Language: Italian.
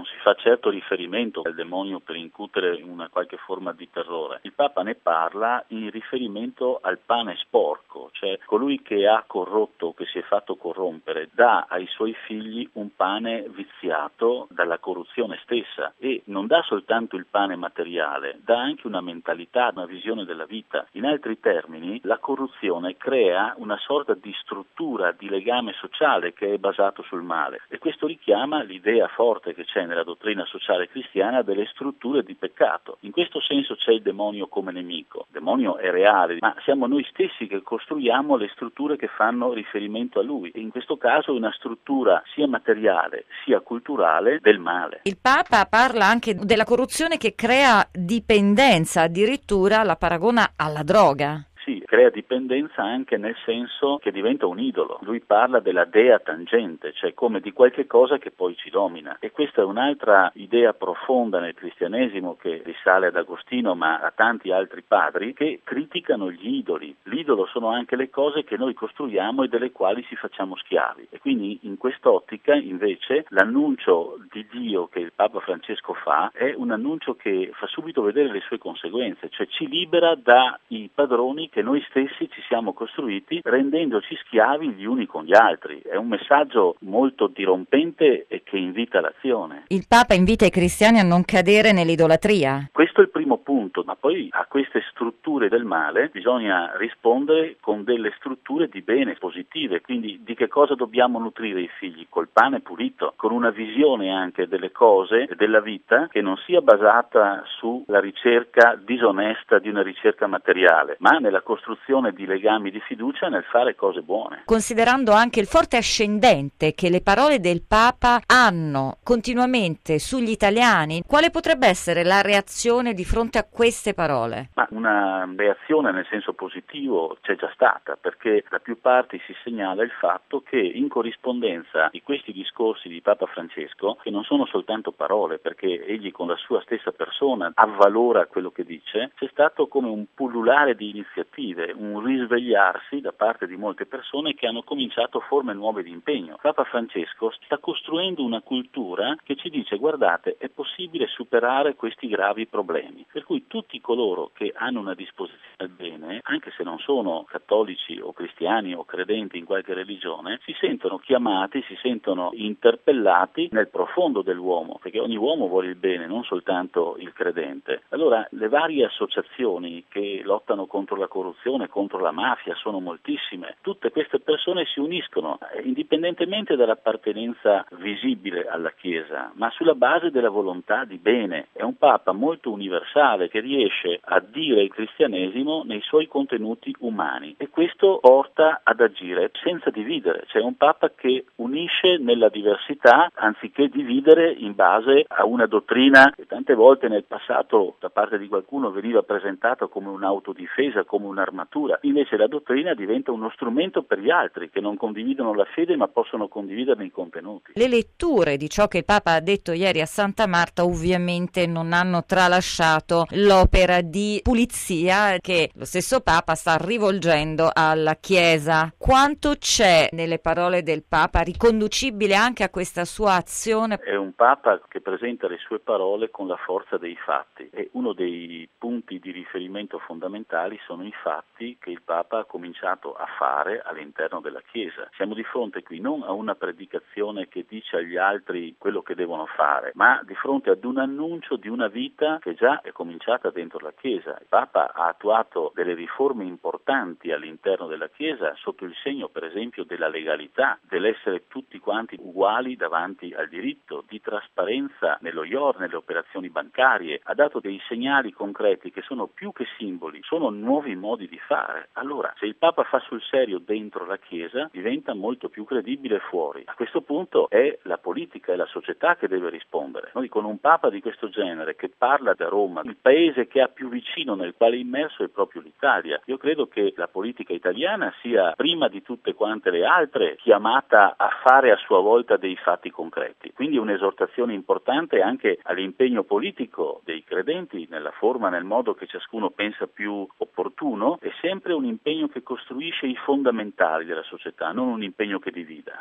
si fa certo riferimento al demonio per incutere una qualche forma di terrore. Il Papa ne parla in riferimento al pane sporco, cioè colui che ha corrotto, che si è fatto corrompere, dà ai suoi figli un pane viziato dalla corruzione stessa e non dà soltanto il pane materiale, dà anche una mentalità, una visione della vita. In altri termini, la corruzione crea una sorta di struttura, di legame sociale che è basato sul male e questo richiama l'idea forte che c'è nella dottrina sociale cristiana delle strutture di peccato. In questo senso c'è il demonio come nemico. Il demonio è reale, ma siamo noi stessi che costruiamo le strutture che fanno riferimento a lui e in questo caso è una struttura sia materiale sia culturale del male. Il Papa parla anche della corruzione che crea dipendenza, addirittura la paragona alla droga. Sì, crea dipendenza anche nel senso che diventa un idolo. Lui parla della dea tangente, cioè come di qualche cosa che poi ci domina. E questa è un'altra idea profonda nel cristianesimo che risale ad Agostino ma a tanti altri padri che criticano gli idoli. L'idolo sono anche le cose che noi costruiamo e delle quali ci facciamo schiavi. E quindi in quest'ottica invece l'annuncio di Dio che il Papa Francesco fa è un annuncio che fa subito vedere le sue conseguenze, cioè ci libera dai padroni che noi stessi ci siamo costruiti rendendoci schiavi gli uni con gli altri. È un messaggio molto dirompente e che invita all'azione. Il Papa invita i cristiani a non cadere nell'idolatria. Questo è il primo punto, ma poi a queste strutture del male bisogna rispondere con delle strutture di bene, positive. Quindi di che cosa dobbiamo nutrire i figli? Col pane pulito, con una visione anche delle cose e della vita che non sia basata sulla ricerca disonesta di una ricerca materiale, ma nella costruzione di legami di fiducia nel fare cose buone. Considerando anche il forte ascendente che le parole del Papa hanno continuamente sugli italiani, quale potrebbe essere la reazione di fronte a queste parole? Ma una reazione nel senso positivo c'è già stata, perché da più parti si segnala il fatto che in corrispondenza di questi discorsi di Papa Francesco, che non sono soltanto parole, perché egli con la sua stessa persona avvalora quello che dice, c'è stato come un pullulare di iniziative, un risvegliarsi da parte di molte persone che hanno cominciato forme nuove di impegno. Papa Francesco sta costruendo una cultura che ci dice: guardate, è possibile superare questi gravi problemi, per cui tutti coloro che hanno una disposizione al bene, anche se non sono cattolici o cristiani o credenti in qualche religione, si sentono chiamati, si sentono interpellati nel profondo dell'uomo, perché ogni uomo vuole il bene, non soltanto il credente. Allora le varie associazioni che lottano contro la corruzione, contro la mafia, sono moltissime. Tutte queste persone si uniscono indipendentemente dall'appartenenza visibile alla Chiesa, ma sulla base della volontà di bene. È un Papa molto universale che riesce a dire il cristianesimo nei suoi contenuti umani e questo porta ad agire senza dividere. C'è un Papa che unisce nella diversità anziché dividere in base a una dottrina che tante volte nel passato da parte di qualcuno veniva presentata come un'autodifesa, come un'armatura. Invece la dottrina diventa uno strumento per gli altri che non condividono la fede ma possono condividerne i contenuti. Le letture di ciò che il Papa ha detto ieri a Santa Marta ovviamente non hanno tralasciato l'opera di pulizia che lo stesso Papa sta rivolgendo alla Chiesa. Quanto c'è nelle parole del Papa riconducibile anche a questa sua azione? È un Papa che presenta le sue parole con la forza dei fatti e uno dei punti di riferimento fondamentali sono i fatti che il Papa ha cominciato a fare all'interno della Chiesa. Siamo di fronte qui non a una predicazione che dice agli altri quello che devono fare, ma di fronte ad un annuncio di una vita che già è cominciata dentro la Chiesa. Il Papa ha attuato delle riforme importanti all'interno della Chiesa sotto il segno per esempio della legalità, dell'essere tutti quanti uguali davanti al diritto, di trasparenza nello IOR, nelle operazioni bancarie. Ha dato dei segnali concreti che sono più che simboli, sono nuovi modi di fare. Allora, se il Papa fa sul serio dentro la Chiesa, diventa molto più credibile fuori. A questo punto è la politica e la società che deve rispondere. Noi con un Papa di questo genere che parla da Roma, il paese che ha più vicino nel quale è immerso è proprio l'Italia. Io credo che la politica italiana sia prima di tutte quante le altre chiamata a fare a sua volta dei fatti concreti. Quindi un'esortazione importante anche all'impegno politico dei credenti nella forma, nel modo che ciascuno pensa più opportuno, è sempre un impegno che costruisce i fondamentali della società, non un impegno che divida.